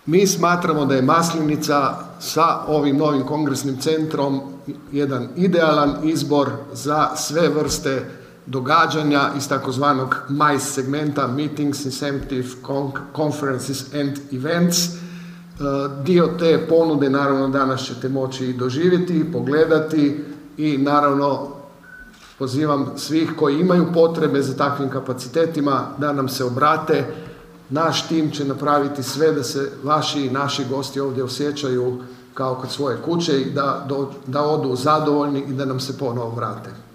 Mi smatramo da je Maslinica sa ovim novim kongresnim centrom jedan idealan izbor za sve vrste događanja iz takozvanog MICE segmenta, Meetings, Incentive, Conferences and Events. Dio te ponude naravno danas ćete moći doživjeti, pogledati i naravno pozivam svih koji imaju potrebe za takvim kapacitetima da nam se obrate. Naš tim će napraviti sve da se vaši i naši gosti ovdje osjećaju kao kod svoje kuće i da odu zadovoljni i da nam se ponovo vrate.